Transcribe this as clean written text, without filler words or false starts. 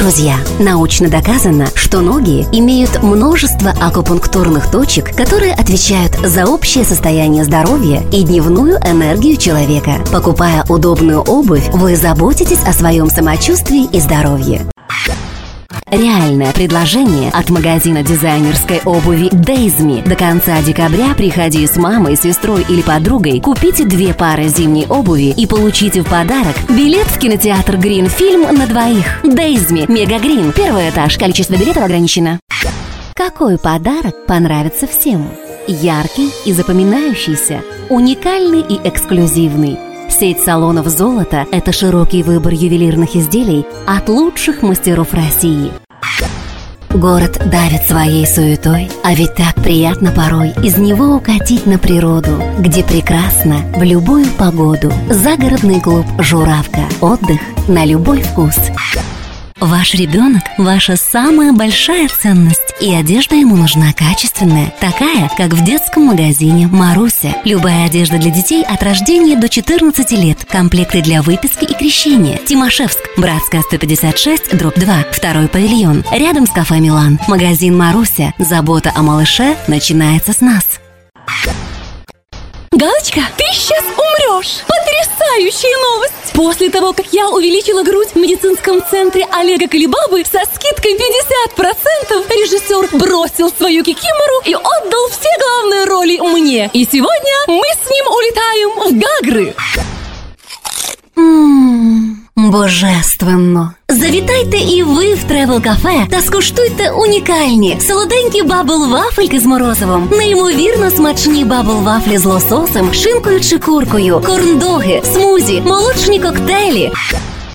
Друзья, научно доказано, что ноги имеют множество акупунктурных точек, которые отвечают за общее состояние здоровья и дневную энергию человека. Покупая удобную обувь, вы заботитесь о своем самочувствии и здоровье. Реальное предложение от магазина дизайнерской обуви Daysme. До конца декабря приходи с мамой, сестрой или подругой, купите 2 пары зимней обуви и получите в подарок билет в кинотеатр Green Film на 2. Daysme Мега Green. 1 этаж. Количество билетов ограничено. Какой подарок понравится всем? Яркий и запоминающийся, уникальный и эксклюзивный. Сеть салонов «Золото» — это широкий выбор ювелирных изделий от лучших мастеров России. Город давит своей суетой, а ведь так приятно порой из него укатить на природу, где прекрасно в любую погоду. Загородный клуб «Журавка». Отдых на любой вкус. Ваш ребенок – ваша самая большая ценность, и одежда ему нужна качественная, такая, как в детском магазине «Маруся». Любая одежда для детей от рождения до 14 лет, комплекты для выписки и крещения. Тимошевск, Братская 156/2, 2 павильон, рядом с кафе «Милан». Магазин «Маруся». Забота о малыше начинается с нас. Галочка, ты сейчас умрешь! Потрясающая новость! После того, как я увеличила грудь в медицинском центре Олега Колебабы со скидкой 50%, режиссер бросил свою кикимору и отдал все главные роли мне. И сегодня мы с ним улетаем в Гагры. Божественно! Завітайте і ви в тревел-кафе та скуштуйте унікальні солоденькі бабл-вафельки з морозивом, неймовірно смачні бабл-вафлі з лососем, шинкою чи куркою, корндоги, смузі, молочні коктейлі.